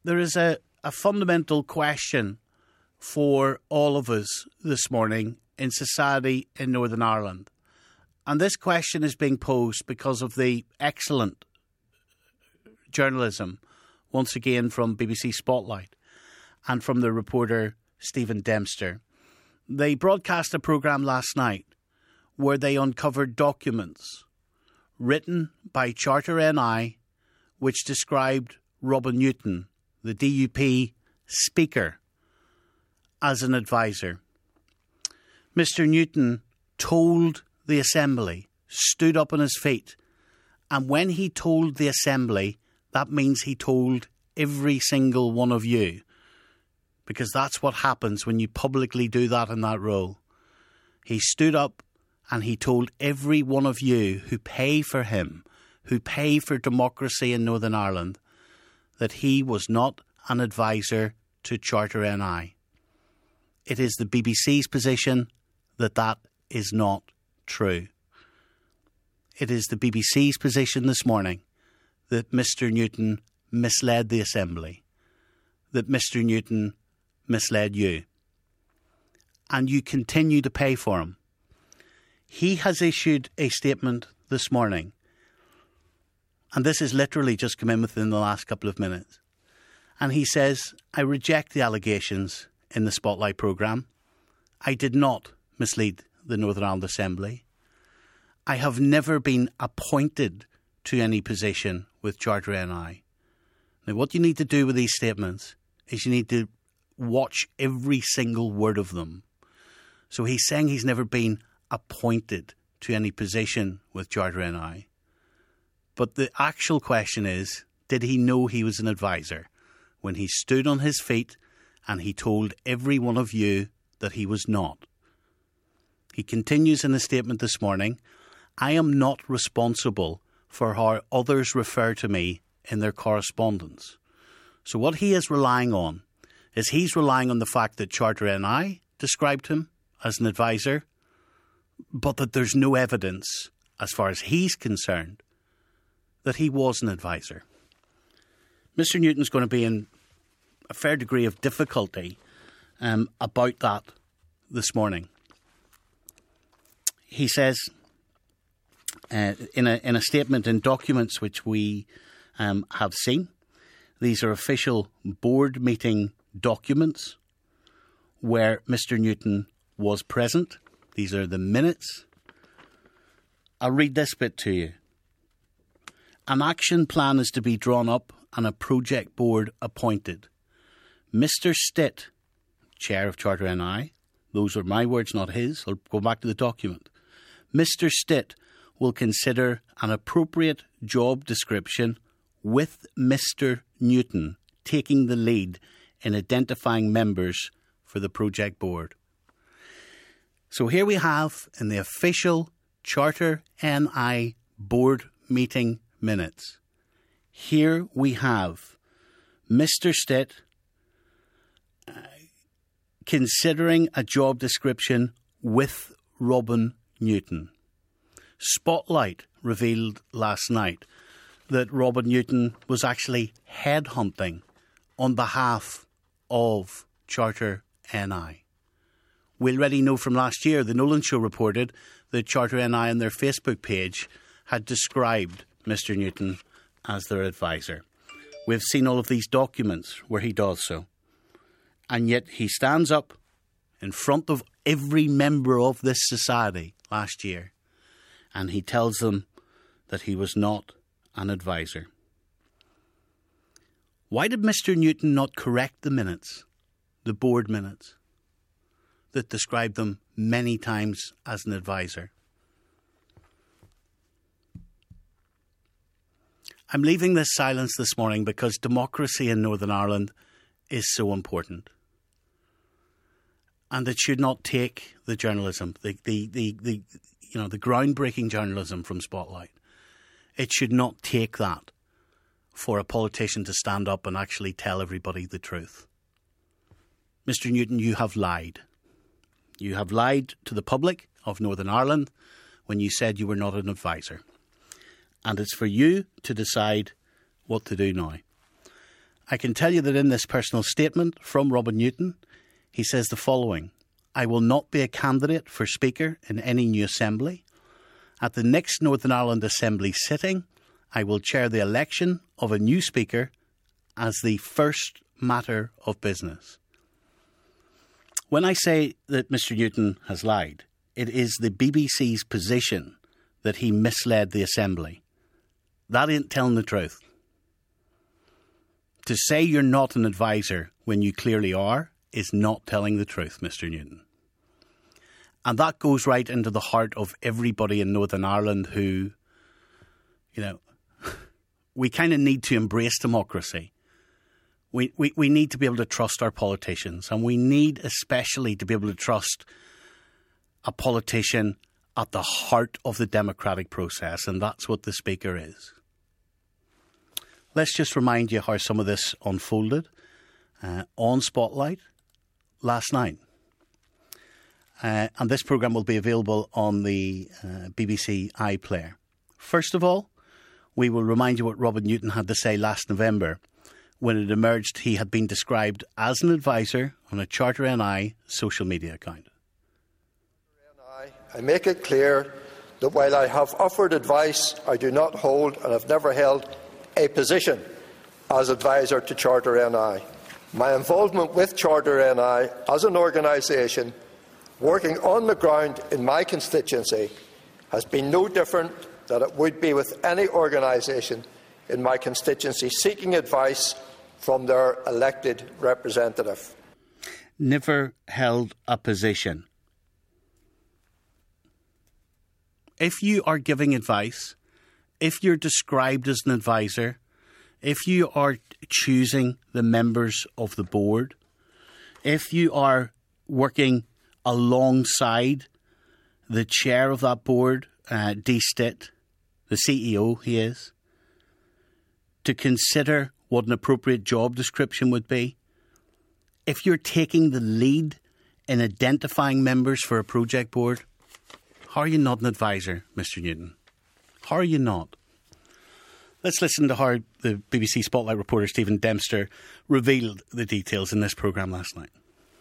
there is a fundamental question for all of us this morning in society in Northern Ireland. And this question is being posed because of the excellent journalism, once again from BBC Spotlight and from the reporter Stephen Dempster. They broadcast a programme last night where they uncovered documents written by Charter NI which described Robin Newton, the DUP Speaker, as an advisor. Mr. Newton told the Assembly, stood up on his feet, and when he told the Assembly, that means he told every single one of you, because that's what happens when you publicly do that in that role. He stood up and he told every one of you who pay for him, who pay for democracy in Northern Ireland, that he was not an advisor to Charter NI. It is the BBC's position that that is not true. It is the BBC's position this morning that Mr. Newton misled the Assembly, that Mr. Newton misled you, and you continue to pay for him. He has issued a statement this morning, and this has literally just come in within the last couple of minutes, and he says, I reject the allegations in the Spotlight programme. I did not mislead the Northern Ireland Assembly. I have never been appointed to any position with Charter NI. Now, what you need to do with these statements is you need to watch every single word of them. So he's saying he's never been appointed to any position with Charter NI. But the actual question is, did he know he was an advisor when he stood on his feet and he told every one of you that he was not? He continues in the statement this morning, I am not responsible for how others refer to me in their correspondence. So what he is relying on is he's relying on the fact that Charter NI described him as an advisor, but that there's no evidence, as far as he's concerned, that he was an advisor. Mr. Newton's going to be in a fair degree of difficulty about that this morning. He says in a statement in documents which we have seen, these are official board meeting documents where Mr. Newton was present. These are the minutes. I'll read this bit to you. An action plan is to be drawn up and a project board appointed. Mr. Stitt, chair of Charter NI, those are my words, not his. I'll go back to the document. Mr. Stitt will consider an appropriate job description with Mr. Newton taking the lead in identifying members for the project board. So here we have in the official Charter NI board meeting minutes. Here we have Mr. Stitt considering a job description with Robin Newton. Spotlight revealed last night that Robin Newton was actually headhunting on behalf of Charter NI. We already know from last year, the Nolan Show reported that Charter NI on their Facebook page had described Mr. Newton as their advisor. We've seen all of these documents where he does so. And yet he stands up in front of every member of this society last year and he tells them that he was not an advisor. Why did Mr. Newton not correct the minutes, the board minutes, that described them many times as an advisor? I'm leaving this silence this morning because democracy in Northern Ireland is so important. And it should not take the journalism, the groundbreaking journalism from Spotlight. It should not take that for a politician to stand up and actually tell everybody the truth. Mr. Newton, you have lied. You have lied to the public of Northern Ireland when you said you were not an advisor. And it's for you to decide what to do now. I can tell you that in this personal statement from Robin Newton, he says the following: I will not be a candidate for Speaker in any new Assembly. At the next Northern Ireland Assembly sitting, I will chair the election of a new Speaker as the first matter of business. When I say that Mr Newton has lied, it is the BBC's position that he misled the Assembly. That ain't telling the truth. To say you're not an advisor when you clearly are is not telling the truth, Mr Newton. And that goes right into the heart of everybody in Northern Ireland who, we kind of need to embrace democracy. We need to be able to trust our politicians, and we need especially to be able to trust a politician at the heart of the democratic process, and that's what the Speaker is. Let's just remind you how some of this unfolded on Spotlight last night. And this programme will be available on the BBC iPlayer. First of all, we will remind you what Robin Newton had to say last November when it emerged he had been described as an advisor on a Charter NI social media account. I make it clear that while I have offered advice, I do not hold and have never held a position as advisor to Charter NI. My involvement with Charter NI as an organisation working on the ground in my constituency has been no different than it would be with any organisation in my constituency seeking advice from their elected representative. Never held a position. If you are giving advice, if you're described as an advisor, if you are choosing the members of the board, if you are working alongside the chair of that board, Dee Stitt, the CEO he is, to consider what an appropriate job description would be, if you're taking the lead in identifying members for a project board, how are you not an advisor, Mr Newton? How are you not? Let's listen to how the BBC Spotlight reporter Stephen Dempster revealed the details in this programme last night.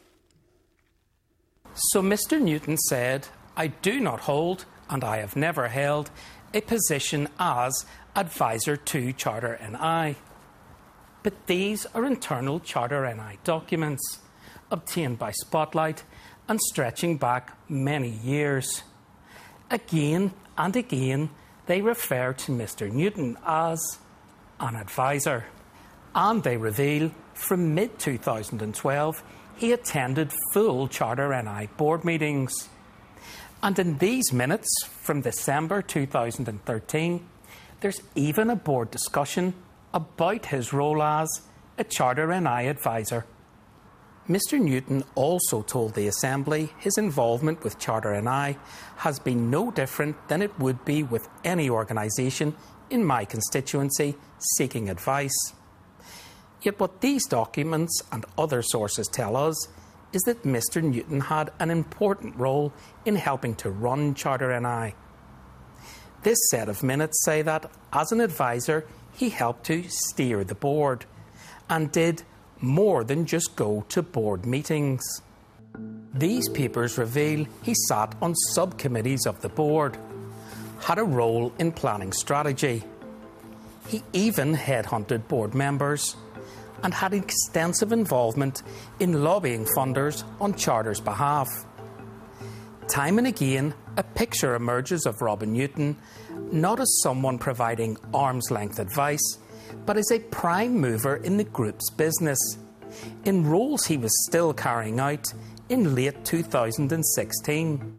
So Mr Newton said, I do not hold, and I have never held, a position as advisor to Charter NI. But these are internal Charter NI documents, obtained by Spotlight and stretching back many years. Again and again, they refer to Mr Newton as an advisor. And they reveal from mid-2012 he attended full Charter NI board meetings. And in these minutes from December 2013, there's even a board discussion about his role as a Charter NI advisor. Mr Newton also told the Assembly his involvement with Charter NI has been no different than it would be with any organisation in my constituency seeking advice. Yet what these documents and other sources tell us is that Mr Newton had an important role in helping to run Charter NI. This set of minutes say that, as an advisor, he helped to steer the board and did more than just go to board meetings. These papers reveal he sat on subcommittees of the board, had a role in planning strategy. He even headhunted board members and had extensive involvement in lobbying funders on Charter's behalf. Time and again, a picture emerges of Robin Newton not as someone providing arm's-length advice, but as a prime mover in the group's business, in roles he was still carrying out in late 2016.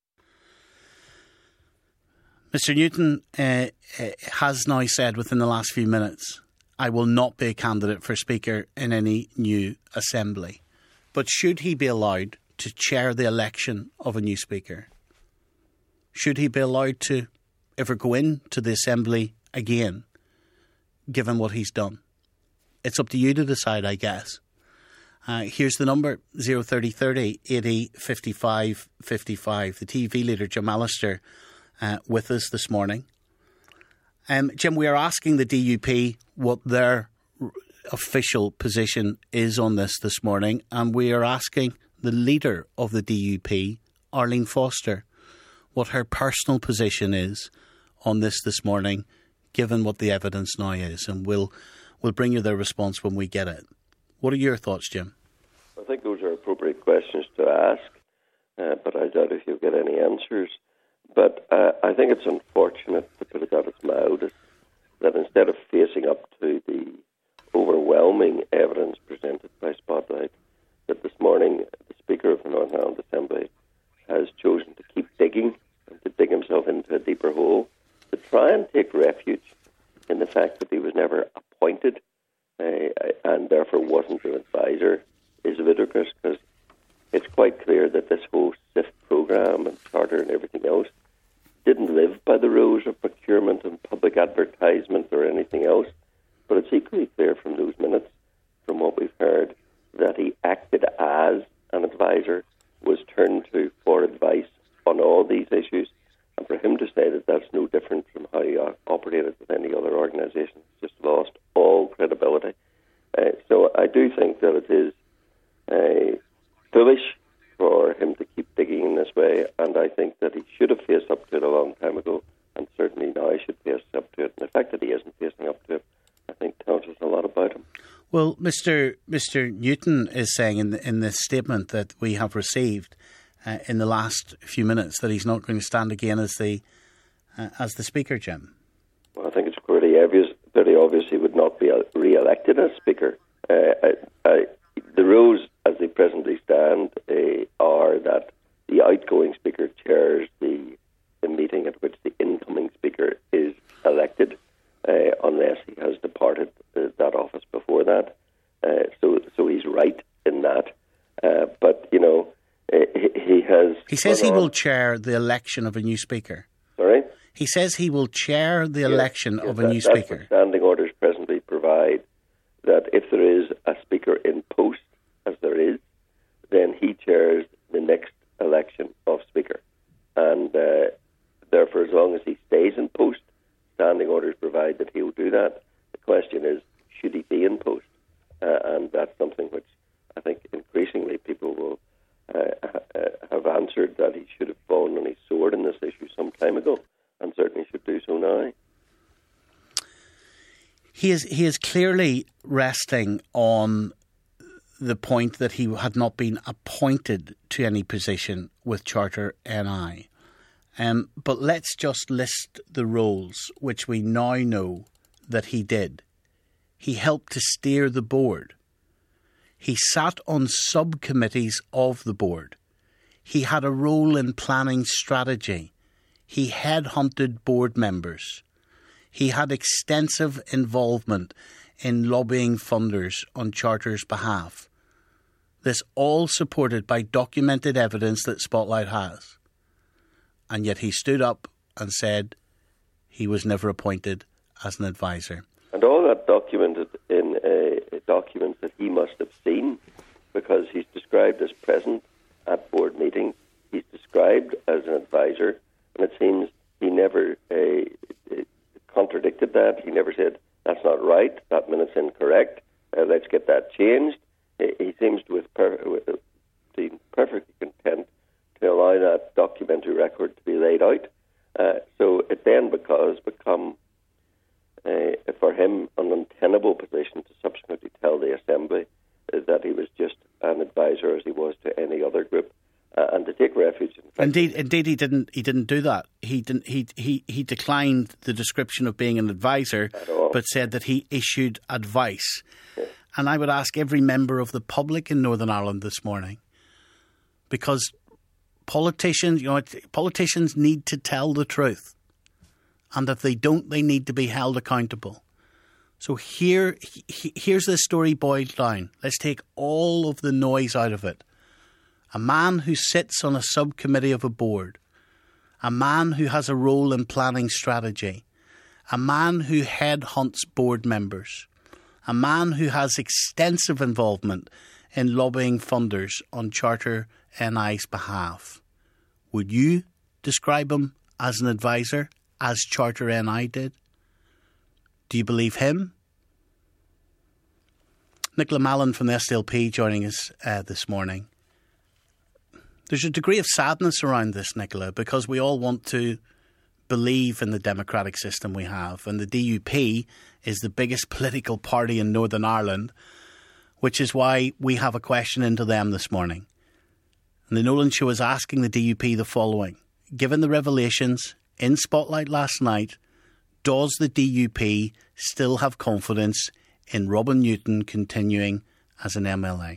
Mr Newton has now said within the last few minutes, I will not be a candidate for Speaker in any new Assembly. But should he be allowed to chair the election of a new Speaker? Should he be allowed to ever go into the Assembly again, given what he's done? It's up to you to decide, I guess. Here's the number, 03030 80 55 55. The TV leader, Jim Allister, with us this morning. Jim, we are asking the DUP what their official position is on this morning, and we are asking the leader of the DUP, Arlene Foster, what her personal position is on this morning, given what the evidence now is. And we'll bring you their response when we get it. What are your thoughts, Jim? I think those are appropriate questions to ask, but I doubt if you'll get any answers. But I think it's unfortunate, to put it at its mildest, that instead of facing up to the overwhelming evidence presented by Spotlight, that this morning the Speaker of the Northern Ireland Assembly has chosen to keep digging and to dig himself into a deeper hole, to try and take refuge in the fact that he was never appointed and therefore wasn't an advisor, is ludicrous, because it's quite clear that this whole SIFT programme and charter and everything else didn't live by the rules of procurement and public advertisement or anything else. But it's equally clear from those minutes, from what we've heard, that he acted as an advisor, was turned to for advice on all these issues. And for him to say that that's no different from how he operated with any other organisation, just lost all credibility. So I do think that it is foolish for him to keep digging in this way, and I think that he should have faced up to it a long time ago, and certainly now he should face up to it. And the fact that he isn't facing up to it, I think, tells us a lot about him. Well, Mr. Newton is saying in this statement that we have received in the last few minutes that he's not going to stand again as the Speaker, Jim. Well, I think it's pretty obvious he would not be re-elected as Speaker. The rules as they presently stand are that the outgoing Speaker chairs the meeting at which the incoming Speaker is elected, unless he has departed that office before that. So he's right in that. But, you know, he has... He says he will chair the election of a new Speaker. Sorry? He says he will chair the election of a new Speaker. That's what standing orders presently provide, that if there is a Speaker in post, as there is, then he chairs the next election of Speaker. And therefore, as long as he stays in post, standing orders provide that he will do that. The question is, should he be in post? And that's something which I think increasingly people will have answered, that he should have fallen on his sword in this issue some time ago, and certainly should do so now. He is clearly resting on the point that he had not been appointed to any position with Charter NI. But let's just list the roles which we now know that he did. He helped to steer the board. He sat on subcommittees of the board. He had a role in planning strategy. He headhunted board members. He had extensive involvement in lobbying funders on Charter's behalf. This all supported by documented evidence that Spotlight has. And yet he stood up and said he was never appointed as an advisor. And all that documented in documents that he must have seen, because he's described as present at board meetings, he's described as an advisor, and it seems he never contradicted that. He never said, that's not right, that minute's incorrect, let's get that changed. He seems to have been perfectly content to allow that documentary record to be laid out. So it then become for him an untenable position to subsequently tell the Assembly that he was just an advisor as he was to any other group, and to take refuge. Indeed, he didn't do that. He declined the description of being an advisor, but said that he issued advice. Yes. And I would ask every member of the public in Northern Ireland this morning, because politicians need to tell the truth, and if they don't, they need to be held accountable. So here's the story boiled down. Let's take all of the noise out of it. A man who sits on a subcommittee of a board, a man who has a role in planning strategy, a man who headhunts board members, a man who has extensive involvement in lobbying funders on Charter NI's behalf. Would you describe him as an advisor, as Charter NI did? Do you believe him? Nicola Mallon from the SDLP joining us this morning. There's a degree of sadness around this, Nicola, because we all want to believe in the democratic system we have. And the DUP is the biggest political party in Northern Ireland, which is why we have a question into them this morning. And the Nolan Show is asking the DUP the following. Given the revelations in Spotlight last night, does the DUP still have confidence in Robin Newton continuing as an MLA?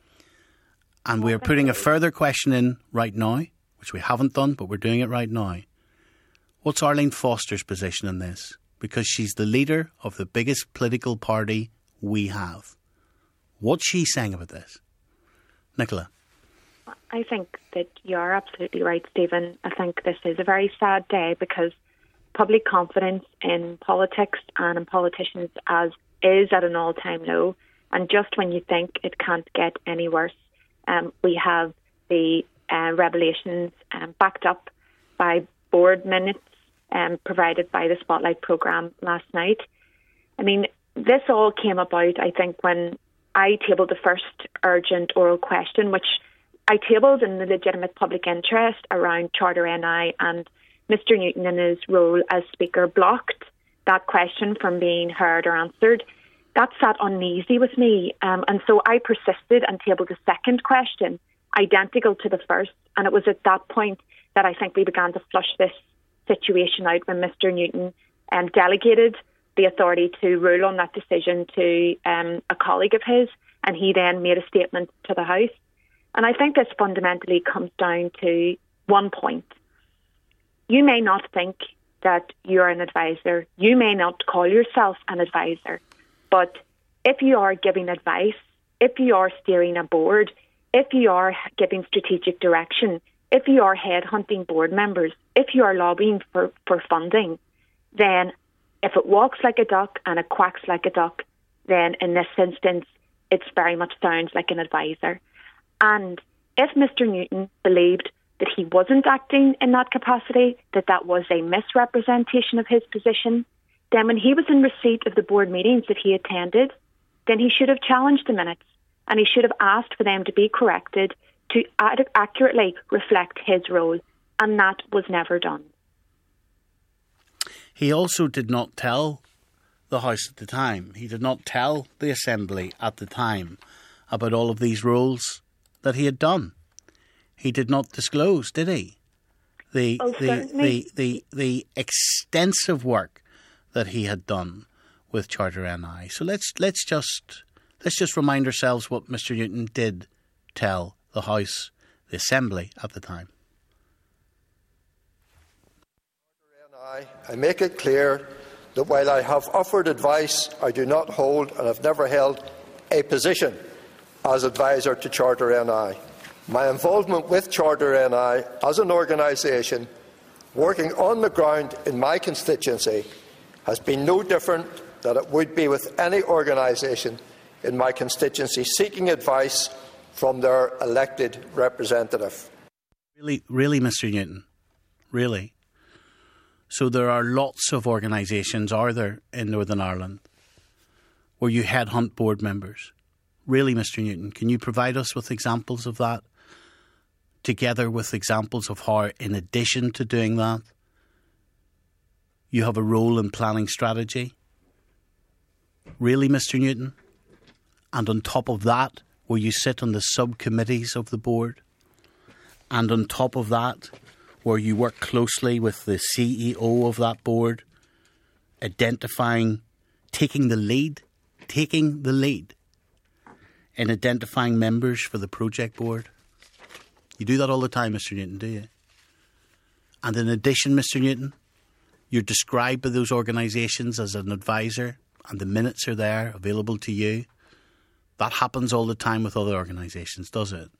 And we're putting a further question in right now, which we haven't done, but we're doing it right now. What's Arlene Foster's position in this? Because she's the leader of the biggest political party we have. What's she saying about this? Nicola? I think that you're absolutely right, Stephen. I think this is a very sad day because public confidence in politics and in politicians is at an all-time low. And just when you think it can't get any worse, we have the revelations backed up by board minutes provided by the Spotlight programme last night. I mean, this all came about, I think, when I tabled the first urgent oral question, which I tabled in the legitimate public interest around Charter NI, and Mr Newton, in his role as Speaker, blocked that question from being heard or answered. That sat uneasy with me, and so I persisted and tabled a second question, identical to the first, and it was at that point that I think we began to flush this situation out when Mr Newton delegated the authority to rule on that decision to a colleague of his, and he then made a statement to the House. And I think this fundamentally comes down to one point. You may not think that you're an advisor. You may not call yourself an advisor. But if you are giving advice, if you are steering a board, if you are giving strategic direction, if you are headhunting board members, if you are lobbying for funding, then if it walks like a duck and it quacks like a duck, then in this instance, it very much sounds like an advisor. And if Mr Newton believed that he wasn't acting in that capacity, that that was a misrepresentation of his position, then when he was in receipt of the board meetings that he attended, then he should have challenged the minutes and he should have asked for them to be corrected to accurately reflect his role, and that was never done. He also did not tell the House at the time. He did not tell the Assembly at the time about all of these roles that he had done. He did not disclose, did he? The extensive work that he had done with Charter NI. So let's just remind ourselves what Mr Newton did tell the House, the Assembly at the time. I make it clear that while I have offered advice, I do not hold and have never held a position as advisor to Charter NI. My involvement with Charter NI as an organisation working on the ground in my constituency has been no different than it would be with any organisation in my constituency seeking advice from their elected representative. Really, Mr Newton? Really? So there are lots of organisations, are there, in Northern Ireland where you headhunt board members? Really, Mr Newton, can you provide us with examples of that, together with examples of how, in addition to doing that, you have a role in planning strategy? Really, Mr Newton? And on top of that, where you sit on the subcommittees of the board? And on top of that, where you work closely with the CEO of that board, taking the lead in identifying members for the project board? You do that all the time, Mr Newton, do you? And in addition, Mr Newton, you're described by those organisations as an advisor, and the minutes are there available to you. That happens all the time with other organisations, does it?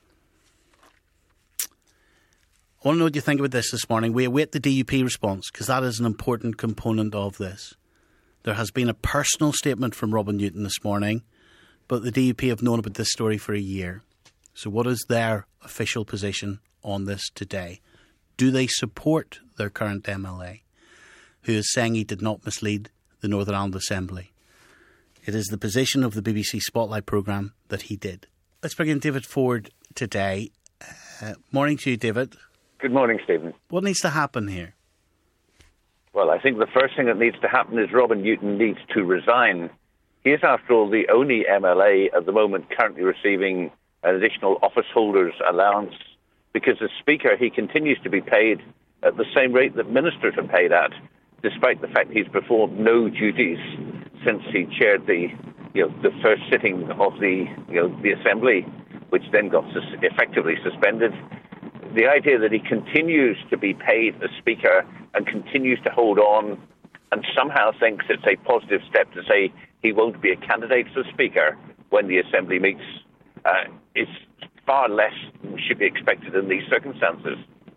I want to know what you think about this morning. We await the DUP response because that is an important component of this. There has been a personal statement from Robin Newton this morning, but the DUP have known about this story for a year. So what is their official position on this today? Do they support their current MLA, who is saying he did not mislead the Northern Ireland Assembly? It is the position of the BBC Spotlight programme that he did. Let's bring in David Ford today. Morning to you, David. Good morning, Stephen. What needs to happen here? Well, I think the first thing that needs to happen is Robin Newton needs to resign. He is, after all, the only MLA at the moment currently receiving an additional office holder's allowance, because as Speaker he continues to be paid at the same rate that ministers are paid at, despite the fact he's performed no duties since he chaired the first sitting of the Assembly, which then got effectively suspended. The idea that he continues to be paid as Speaker and continues to hold on and somehow thinks it's a positive step to say he won't be a candidate for Speaker when the Assembly meets is far less than should be expected in these circumstances.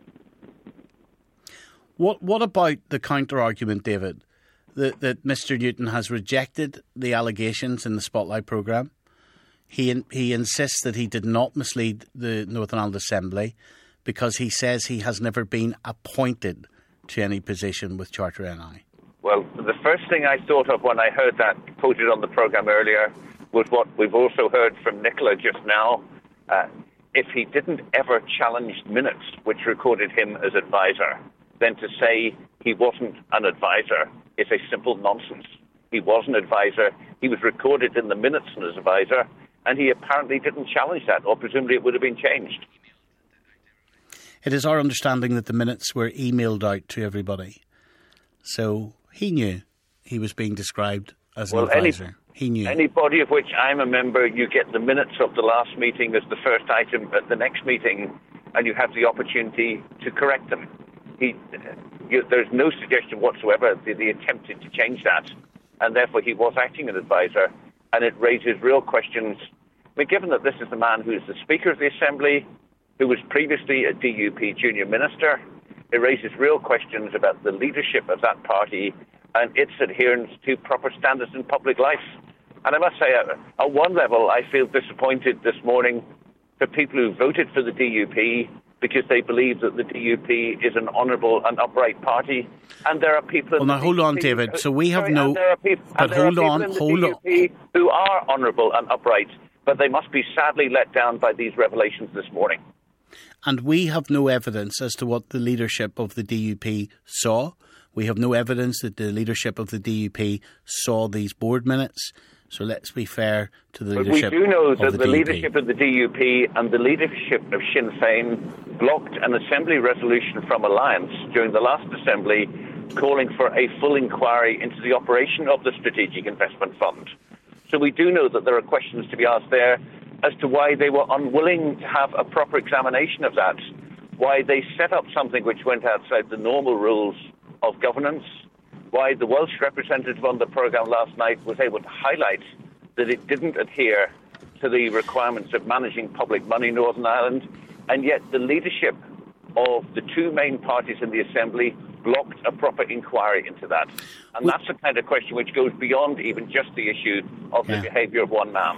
What about the counter-argument, David, that Mr Newton has rejected the allegations in the Spotlight programme? He insists that he did not mislead the Northern Ireland Assembly because he says he has never been appointed to any position with Charter NI. Well, the first thing I thought of when I heard that quoted on the programme earlier was what we've also heard from Nicola just now. If he didn't ever challenge minutes which recorded him as advisor, then to say he wasn't an advisor is a simple nonsense. He was an advisor. He was recorded in the minutes as advisor, and he apparently didn't challenge that, or presumably it would have been changed. It is our understanding that the minutes were emailed out to everybody. So he knew he was being described as an advisor. He knew. Any body of which I'm a member, you get the minutes of the last meeting as the first item at the next meeting, and you have the opportunity to correct them. There's no suggestion whatsoever that he attempted to change that, and therefore he was acting as advisor, and it raises real questions. I mean, given that this is the man who is the Speaker of the Assembly, who was previously a DUP junior minister, it raises real questions about the leadership of that party and its adherence to proper standards in public life. And I must say, at one level, I feel disappointed this morning for people who voted for the DUP because they believe that the DUP is an honourable and upright party. And there are people... Well, now, hold on, David. So we have no... But hold on. Who are honourable and upright, but they must be sadly let down by these revelations this morning. And we have no evidence as to what the leadership of the DUP saw. We have no evidence that the leadership of the DUP saw these board minutes. So let's be fair to the leadership of the DUP. We do know that the leadership of the DUP and the leadership of Sinn Féin blocked an Assembly resolution from Alliance during the last Assembly calling for a full inquiry into the operation of the Strategic Investment Fund. So we do know that there are questions to be asked there as to why they were unwilling to have a proper examination of that, why they set up something which went outside the normal rules of governance, why the Welsh representative on the programme last night was able to highlight that it didn't adhere to the requirements of managing public money in Northern Ireland, and yet the leadership of the two main parties in the Assembly blocked a proper inquiry into that. And that's the kind of question which goes beyond even just the issue of the behaviour of one man.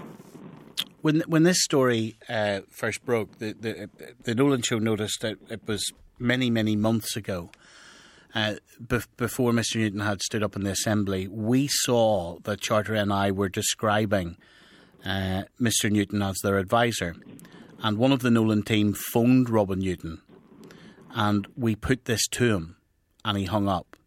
When this story first broke, the Nolan Show noticed that it was many, many months ago, before Mr Newton had stood up in the Assembly, we saw that Charter NI were describing Mr Newton as their advisor. And one of the Nolan team phoned Robin Newton, and we put this to him, and he hung up.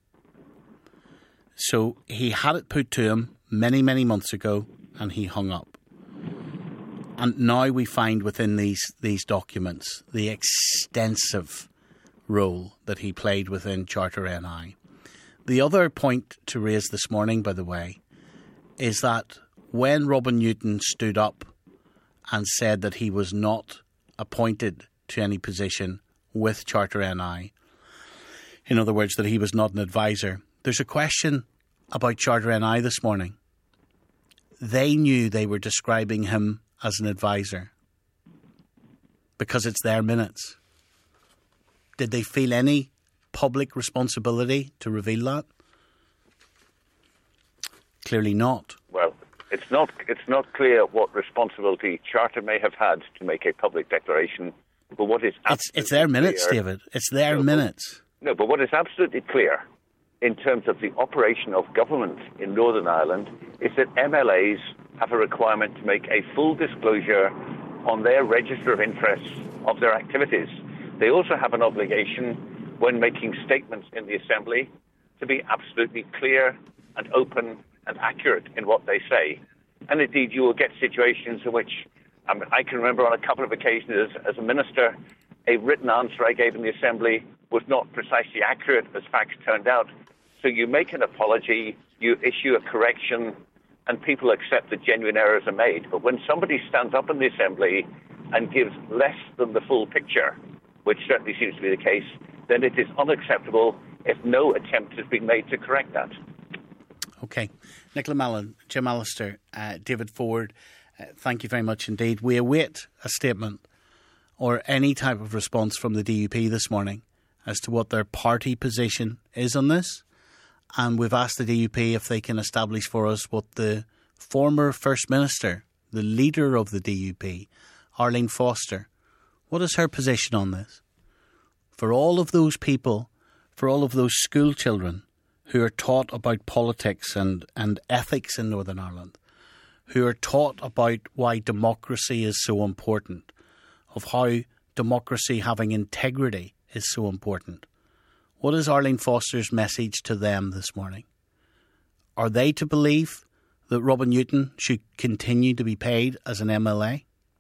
So he had it put to him many, many months ago, and he hung up. And now we find within these documents the extensive role that he played within Charter NI. The other point to raise this morning, by the way, is that when Robin Newton stood up and said that he was not appointed to any position with Charter NI, in other words, that he was not an advisor, there's a question about Charter NI this morning. They knew they were describing him as an advisor because it's their minutes. Did they feel any public responsibility to reveal that? Clearly not. Well, it's not clear what responsibility Charter may have had to make a public declaration, but what is absolutely it's their minutes, clear, David. It's their minutes. No, but what is absolutely clear in terms of the operation of government in Northern Ireland is that MLAs have a requirement to make a full disclosure on their register of interests of their activities. They also have an obligation when making statements in the Assembly to be absolutely clear and open and accurate in what they say. And indeed, you will get situations in which, I can remember on a couple of occasions as a minister, a written answer I gave in the Assembly was not precisely accurate as facts turned out. So you make an apology, you issue a correction, and people accept that genuine errors are made. But when somebody stands up in the Assembly and gives less than the full picture, which certainly seems to be the case, then it is unacceptable if no attempt has been made to correct that. OK. Nicola Mallon, Jim Allister, David Ford, thank you very much indeed. We await a statement or any type of response from the DUP this morning as to what their party position is on this. And we've asked the DUP if they can establish for us what the former First Minister, the leader of the DUP, Arlene Foster, what is her position on this? For all of those people, for all of those school children who are taught about politics and ethics in Northern Ireland, who are taught about why democracy is so important, of how democracy having integrity is so important. What is Arlene Foster's message to them this morning? Are they to believe that Robin Newton should continue to be paid as an MLA?